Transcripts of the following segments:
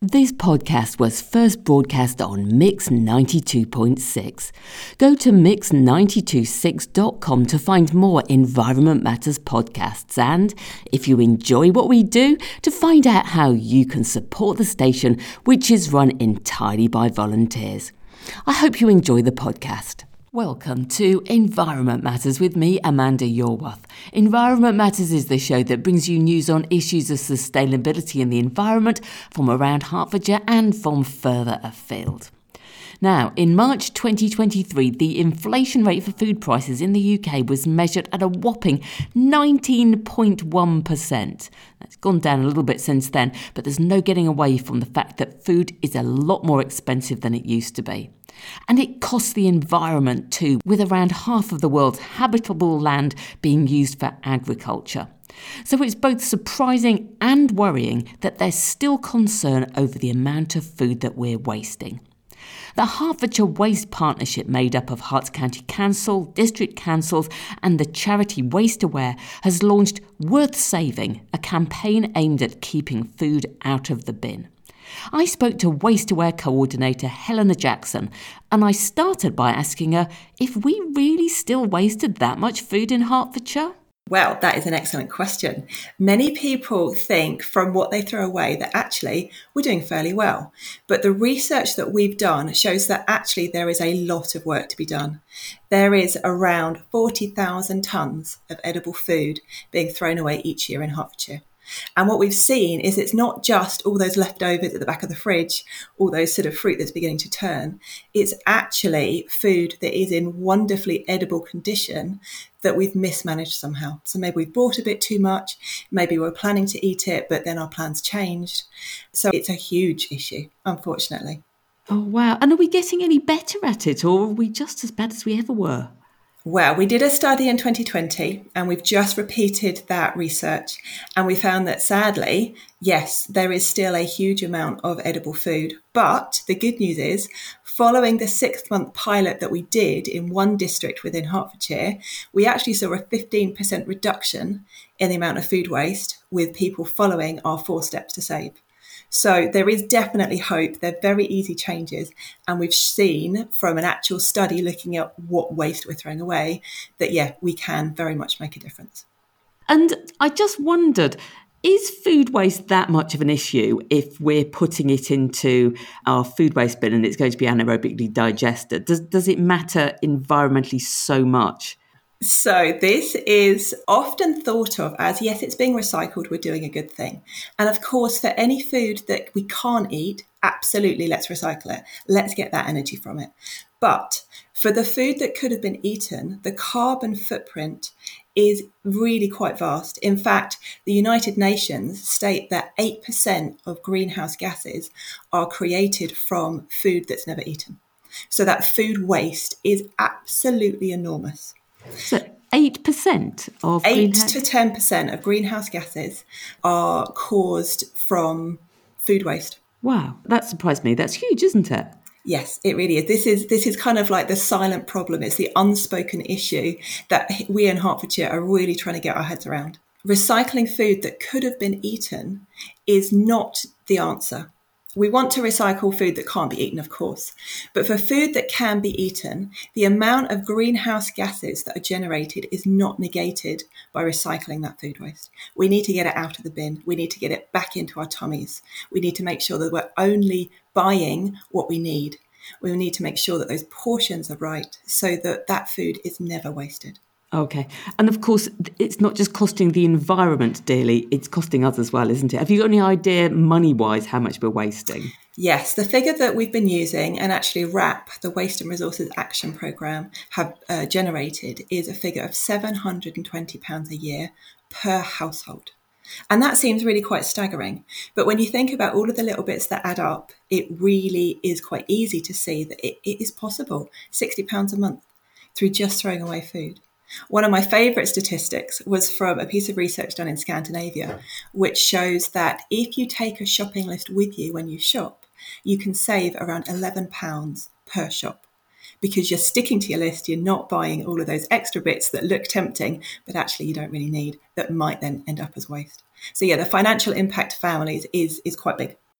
This podcast was first broadcast on Mix 92.6. Go to mix926.com to find more Environment Matters podcasts and, if you enjoy what we do, to find out how you can support the station, which is run entirely by volunteers. I hope you enjoy the podcast. Welcome to Environment Matters with me, Amanda Yorworth. Environment Matters is the show that brings you news on issues of sustainability in the environment from around Hertfordshire and from further afield. Now, in March 2023, the inflation rate for food prices in the UK was measured at a whopping 19.1%. That's gone down a little bit since then, but there's no getting away from the fact that food is a lot more expensive than it used to be. And it costs the environment too, with around half of the world's habitable land being used for agriculture. So it's both surprising and worrying that there's still concern over the amount of food that we're wasting. The Hertfordshire Waste Partnership, made up of Herts County Council, district councils and the charity Waste Aware, has launched Worth Saving, a campaign aimed at keeping food out of the bin. I spoke to Waste Aware coordinator Helena Jackson, and I started by asking her if we really still wasted that much food in Hertfordshire. Well, that is an excellent question. Many people think from what they throw away that actually we're doing fairly well. But the research that we've done shows that actually there is a lot of work to be done. There is around 40,000 tonnes of edible food being thrown away each year in Hertfordshire. And what we've seen is it's not just all those leftovers at the back of the fridge, all those sort of fruit that's beginning to turn. It's actually food that is in wonderfully edible condition that we've mismanaged somehow. So maybe we've bought a bit too much, maybe we're planning to eat it, but then our plans changed. So it's a huge issue, unfortunately. Oh, wow. And are we getting any better at it, or are we just as bad as we ever were? Well, we did a study in 2020 and we've just repeated that research, and we found that sadly, yes, there is still a huge amount of edible food. But the good news is, following the 6-month pilot that we did in one district within Hertfordshire, we actually saw a 15% reduction in the amount of food waste with people following our 4 steps to save. So there is definitely hope. They're very easy changes. And we've seen from an actual study looking at what waste we're throwing away that, yeah, we can very much make a difference. And I just wondered, is food waste that much of an issue if we're putting it into our food waste bin and it's going to be anaerobically digested? Does it matter environmentally so much? So this is often thought of as, yes, it's being recycled, we're doing a good thing. And of course, for any food that we can't eat, absolutely, let's recycle it. Let's get that energy from it. But for the food that could have been eaten, the carbon footprint is really quite vast. In fact, the United Nations state that 8% of greenhouse gases are created from food that's never eaten. So that food waste is absolutely enormous. So 8% of 8 to 10% of greenhouse gases are caused from food waste. Wow, that surprised me. That's huge, isn't it? Yes, it really is. This is kind of like the silent problem. It's the unspoken issue that we in Hertfordshire are really trying to get our heads around. Recycling food that could have been eaten is not the answer. We want to recycle food that can't be eaten, of course. But for food that can be eaten, the amount of greenhouse gases that are generated is not negated by recycling that food waste. We need to get it out of the bin. We need to get it back into our tummies. We need to make sure that we're only buying what we need. We need to make sure that those portions are right so that that food is never wasted. Okay. And of course, it's not just costing the environment dearly, it's costing us as well, isn't it? Have you got any idea money-wise how much we're wasting? Yes, the figure that we've been using and actually WRAP, the Waste and Resources Action Programme, have generated is a figure of £720 a year per household. And that seems really quite staggering. But when you think about all of the little bits that add up, it really is quite easy to see that it is possible. £60 a month through just throwing away food. One of my favourite statistics was from a piece of research done in Scandinavia, which shows that if you take a shopping list with you when you shop, you can save around £11 per shop. Because you're sticking to your list, you're not buying all of those extra bits that look tempting, but actually you don't really need, that might then end up as waste. So yeah, the financial impact to families is quite big.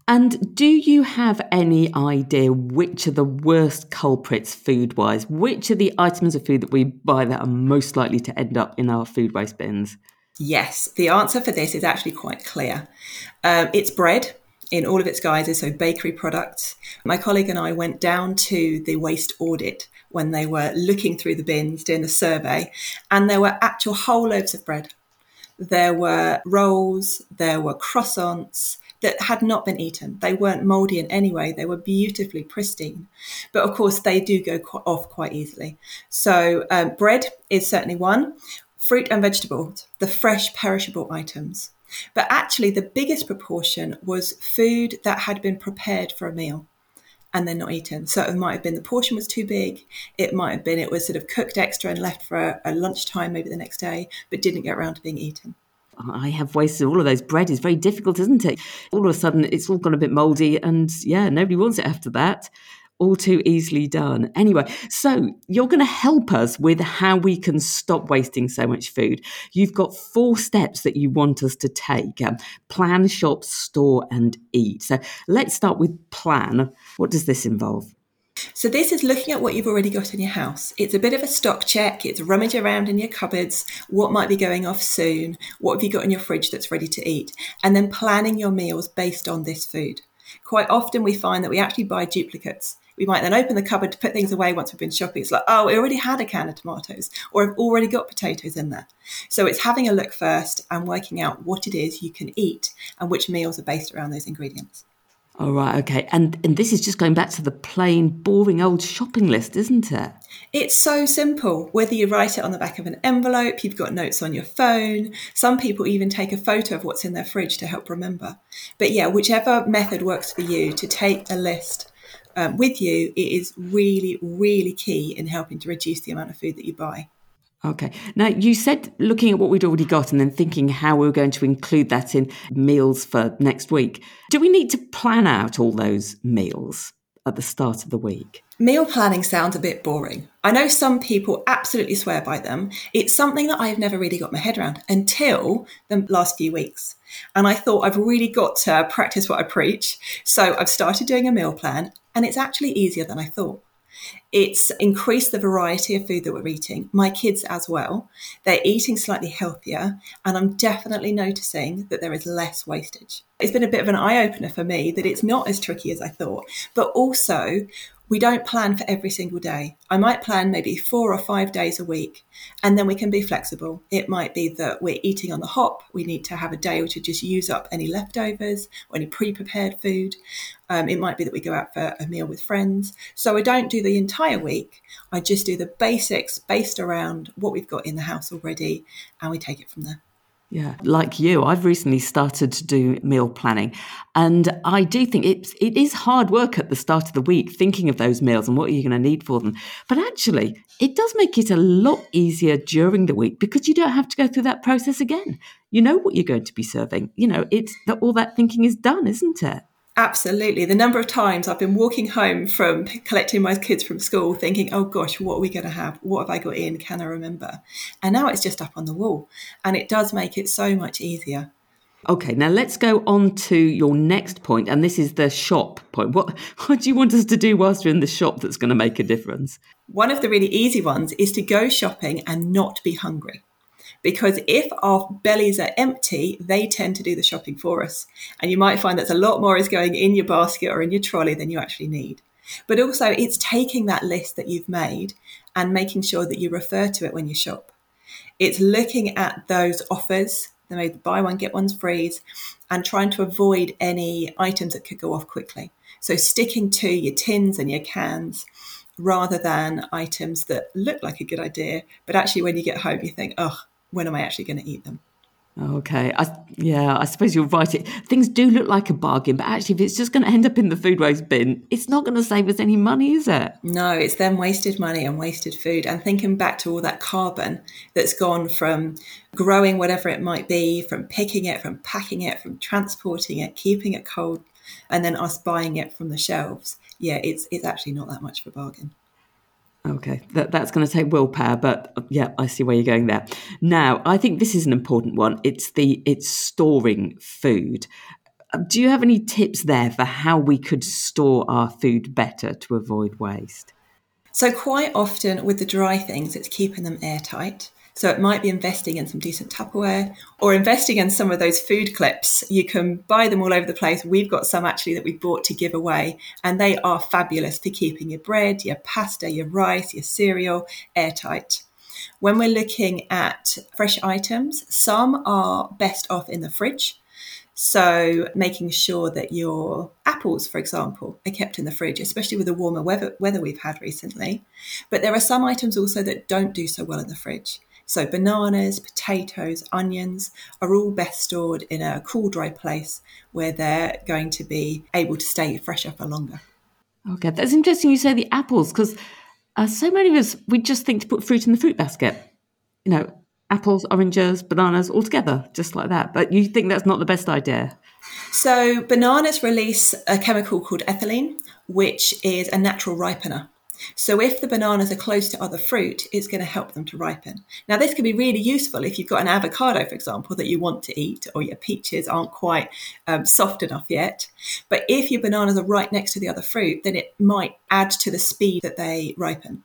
And do you have any idea which are the worst culprits food-wise? Which are the items of food that we buy that are most likely to end up in our food waste bins? Yes, the answer for this is actually quite clear. It's bread in all of its guises, so bakery products. My colleague and I went down to the waste audit when they were looking through the bins, doing the survey, and there were actual whole loaves of bread. There were rolls, there were croissants that had not been eaten. They weren't mouldy in any way. They were beautifully pristine. But of course, they do go off quite easily. So bread is certainly one. Fruit and vegetables, the fresh perishable items. But actually, the biggest proportion was food that had been prepared for a meal and then not eaten. So it might have been the portion was too big. It might have been it was sort of cooked extra and left for a lunchtime, maybe the next day, but didn't get around to being eaten. I have wasted all of those. Bread is very difficult, isn't it? All of a sudden, it's all gone a bit mouldy and nobody wants it after that. All too easily done. Anyway, so you're going to help us with how we can stop wasting so much food. You've got 4 steps that you want us to take. Plan, shop, store and eat. So let's start with plan. What does this involve? So this is looking at what you've already got in your house. It's a bit of a stock check. It's rummage around in your cupboards. What might be going off soon? What have you got in your fridge that's ready to eat? And then planning your meals based on this food. Quite often we find that we actually buy duplicates. We might then open the cupboard to put things away once we've been shopping. It's like, oh, we already had a can of tomatoes, or I've already got potatoes in there. So it's having a look first and working out what it is you can eat and which meals are based around those ingredients. All right, okay. And this is just going back to the plain, boring old shopping list, isn't it? It's so simple. Whether you write it on the back of an envelope, you've got notes on your phone. Some people even take a photo of what's in their fridge to help remember. But yeah, whichever method works for you to take a list with you, it is really, really key in helping to reduce the amount of food that you buy. Okay. Now, you said looking at what we'd already got and then thinking how we were going to include that in meals for next week. Do we need to plan out all those meals at the start of the week? Meal planning sounds a bit boring. I know some people absolutely swear by them. It's something that I've never really got my head around until the last few weeks. And I thought I've really got to practice what I preach. So I've started doing a meal plan, and it's actually easier than I thought. It's increased the variety of food that we're eating. My kids as well. They're eating slightly healthier, and I'm definitely noticing that there is less wastage. It's been a bit of an eye-opener for me that it's not as tricky as I thought, but also we don't plan for every single day. I might plan maybe 4 or 5 days a week, and then we can be flexible. It might be that we're eating on the hop. We need to have a day to just use up any leftovers or any pre-prepared food. It might be that we go out for a meal with friends. So I don't do the entire week. I just do the basics based around what we've got in the house already, and we take it from there. Yeah, like you, I've recently started to do meal planning, and I do think it is hard work at the start of the week thinking of those meals and what are you going to need for them. But actually, it does make it a lot easier during the week because you don't have to go through that process again. You know what you're going to be serving. You know, it's that all that thinking is done, isn't it? Absolutely. The number of times I've been walking home from collecting my kids from school thinking, oh gosh, what are we going to have? What have I got in? Can I remember? And now it's just up on the wall. And it does make it so much easier. Okay, now let's go on to your next point. And this is the shop point. What do you want us to do whilst we're in the shop that's going to make a difference? One of the really easy ones is to go shopping and not be hungry. Because if our bellies are empty, they tend to do the shopping for us. And you might find that a lot more is going in your basket or in your trolley than you actually need. But also it's taking that list that you've made and making sure that you refer to it when you shop. It's looking at those offers, the buy one, get one's free, and trying to avoid any items that could go off quickly. So sticking to your tins and your cans rather than items that look like a good idea, but actually when you get home, you think, oh, when am I actually going to eat them? Okay. I suppose you're right. Things do look like a bargain, but actually if it's just going to end up in the food waste bin, it's not going to save us any money, is it? No, it's then wasted money and wasted food. And thinking back to all that carbon that's gone from growing whatever it might be, from picking it, from packing it, from transporting it, keeping it cold, and then us buying it from the shelves. Yeah, it's actually not that much of a bargain. Okay, that's going to take willpower, but yeah, I see where you're going there. Now, I think this is an important one. It's storing food. Do you have any tips there for how we could store our food better to avoid waste? So quite often with the dry things, it's keeping them airtight. So it might be investing in some decent Tupperware or investing in some of those food clips. You can buy them all over the place. We've got some actually that we bought to give away, and they are fabulous for keeping your bread, your pasta, your rice, your cereal airtight. When we're looking at fresh items, some are best off in the fridge. So making sure that your apples, for example, are kept in the fridge, especially with the warmer weather we've had recently. But there are some items also that don't do so well in the fridge. So bananas, potatoes, onions are all best stored in a cool, dry place where they're going to be able to stay fresher for longer. Okay, that's interesting you say the apples, because so many of us, we just think to put fruit in the fruit basket. You know, apples, oranges, bananas, all together, just like that. But you think that's not the best idea? So bananas release a chemical called ethylene, which is a natural ripener. So if the bananas are close to other fruit, it's going to help them to ripen. Now, this can be really useful if you've got an avocado, for example, that you want to eat, or your peaches aren't quite soft enough yet. But if your bananas are right next to the other fruit, then it might add to the speed that they ripen.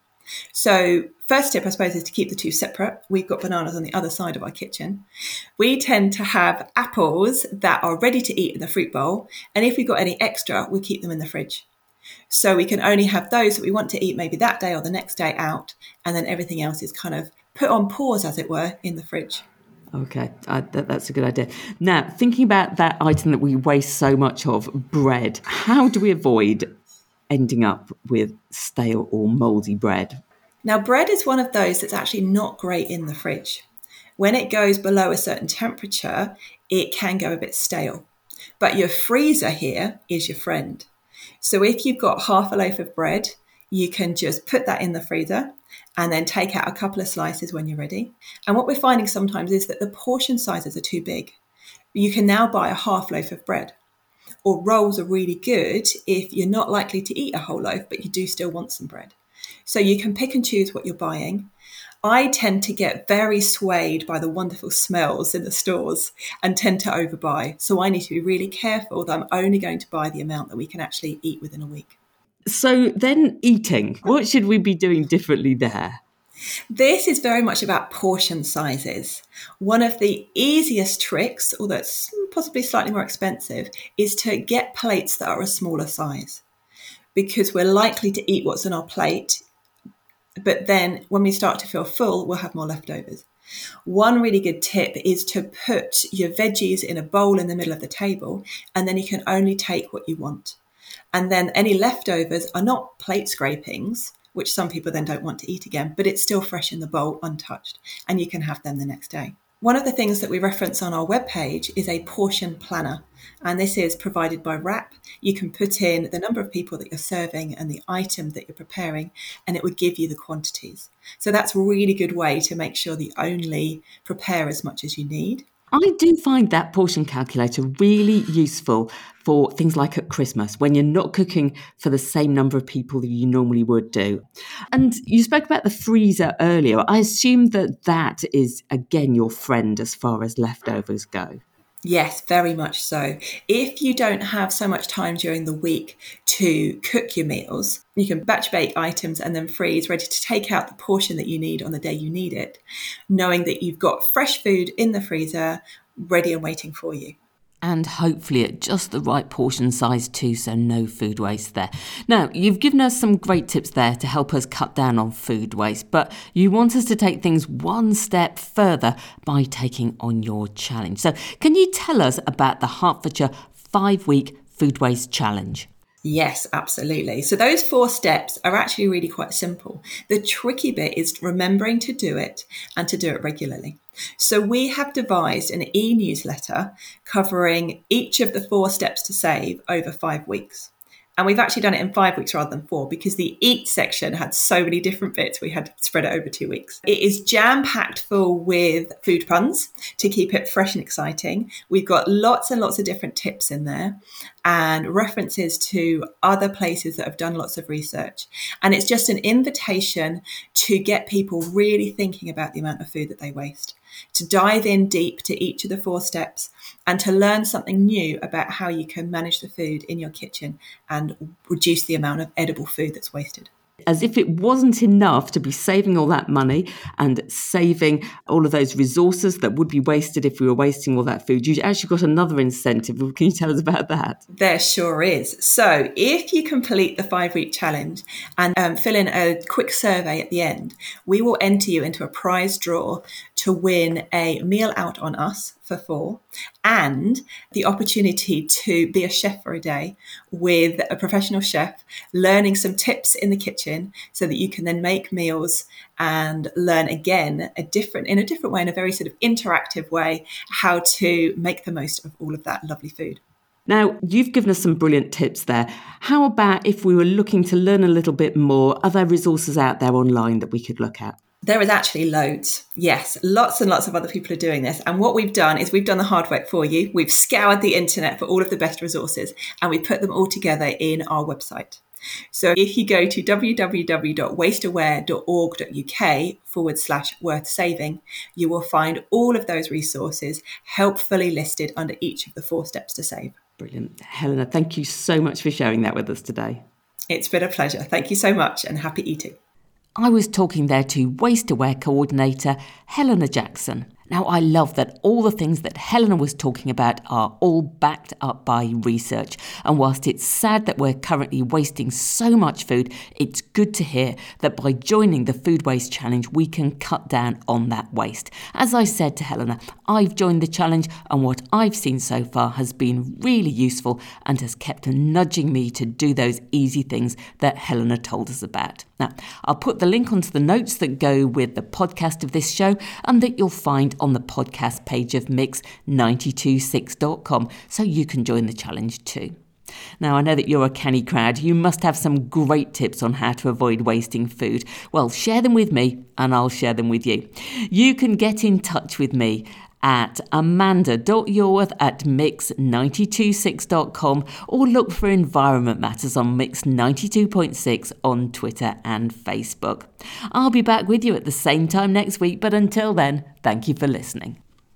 So first tip, I suppose, is to keep the two separate. We've got bananas on the other side of our kitchen. We tend to have apples that are ready to eat in the fruit bowl. And if we've got any extra, we keep them in the fridge. So we can only have those that we want to eat maybe that day or the next day out. And then everything else is kind of put on pause, as it were, in the fridge. Okay, that's a good idea. Now, thinking about that item that we waste so much of, bread, how do we avoid ending up with stale or mouldy bread? Now, bread is one of those that's actually not great in the fridge. When it goes below a certain temperature, it can go a bit stale. But your freezer here is your friend. So if you've got half a loaf of bread, you can just put that in the freezer and then take out a couple of slices when you're ready. And what we're finding sometimes is that the portion sizes are too big. You can now buy a half loaf of bread. Or rolls are really good if you're not likely to eat a whole loaf, but you do still want some bread. So you can pick and choose what you're buying. I tend to get very swayed by the wonderful smells in the stores and tend to overbuy. So I need to be really careful that I'm only going to buy the amount that we can actually eat within a week. So then eating, what should we be doing differently there? This is very much about portion sizes. One of the easiest tricks, although it's possibly slightly more expensive, is to get plates that are a smaller size, because we're likely to eat what's on our plate. But then when we start to feel full, we'll have more leftovers. One really good tip is to put your veggies in a bowl in the middle of the table, and then you can only take what you want. And then any leftovers are not plate scrapings, which some people then don't want to eat again, but it's still fresh in the bowl, untouched, and you can have them the next day. One of the things that we reference on our webpage is a portion planner, and this is provided by WRAP. You can put in the number of people that you're serving and the item that you're preparing, and it would give you the quantities. So that's a really good way to make sure that you only prepare as much as you need. I do find that portion calculator really useful for things like at Christmas, when you're not cooking for the same number of people that you normally would do. And you spoke about the freezer earlier. I assume that is, again, your friend as far as leftovers go. Yes, very much so. If you don't have so much time during the week to cook your meals, you can batch bake items and then freeze, ready to take out the portion that you need on the day you need it, knowing that you've got fresh food in the freezer, ready and waiting for you. And hopefully at just the right portion size too, so no food waste there. Now, you've given us some great tips there to help us cut down on food waste, but you want us to take things one step further by taking on your challenge. So can you tell us about the Hertfordshire 5-week food waste challenge? Yes, absolutely. So those 4 steps are actually really quite simple. The tricky bit is remembering to do it and to do it regularly. So we have devised an e-newsletter covering each of the 4 steps to save over 5 weeks. And we've actually done it in 5 weeks rather than 4 because the eat section had so many different bits. We had to spread it over 2 weeks. It is jam-packed full with food puns to keep it fresh and exciting. We've got lots and lots of different tips in there and references to other places that have done lots of research. And it's just an invitation to get people really thinking about the amount of food that they waste. to dive in deep to each of the 4 steps and to learn something new about how you can manage the food in your kitchen and reduce the amount of edible food that's wasted. As if it wasn't enough to be saving all that money and saving all of those resources that would be wasted if we were wasting all that food, you actually got another incentive. Can you tell us about that? There sure is. So if you complete the 5-week challenge and fill in a quick survey at the end, we will enter you into a prize draw to win a meal out on us for 4 and the opportunity to be a chef for a day with a professional chef, learning some tips in the kitchen so that you can then make meals and learn again in a different way, in a very sort of interactive way, how to make the most of all of that lovely food. Now, you've given us some brilliant tips there. How about if we were looking to learn a little bit more? Are there resources out there online that we could look at? There is actually loads. Yes, lots and lots of other people are doing this. And what we've done is we've done the hard work for you. We've scoured the internet for all of the best resources and we put them all together in our website. So if you go to www.wasteaware.org.uk/worth saving, you will find all of those resources helpfully listed under each of the 4 steps to save. Brilliant. Helena, thank you so much for sharing that with us today. It's been a pleasure. Thank you so much and happy eating. I was talking there to Waste Aware coordinator Helena Jackson. Now, I love that all the things that Helena was talking about are all backed up by research. And whilst it's sad that we're currently wasting so much food, it's good to hear that by joining the Food Waste Challenge, we can cut down on that waste. As I said to Helena, I've joined the challenge and what I've seen so far has been really useful and has kept nudging me to do those easy things that Helena told us about. Now, I'll put the link onto the notes that go with the podcast of this show and that you'll find on the podcast page of mix926.com, so you can join the challenge too. Now, I know that you're a canny crowd. You must have some great tips on how to avoid wasting food. Well, share them with me and I'll share them with you. You can get in touch with me at amanda.yorworth@mix926.com or look for Environment Matters on Mix 92.6 on Twitter and Facebook. I'll be back with you at the same time next week, but until then, thank you for listening.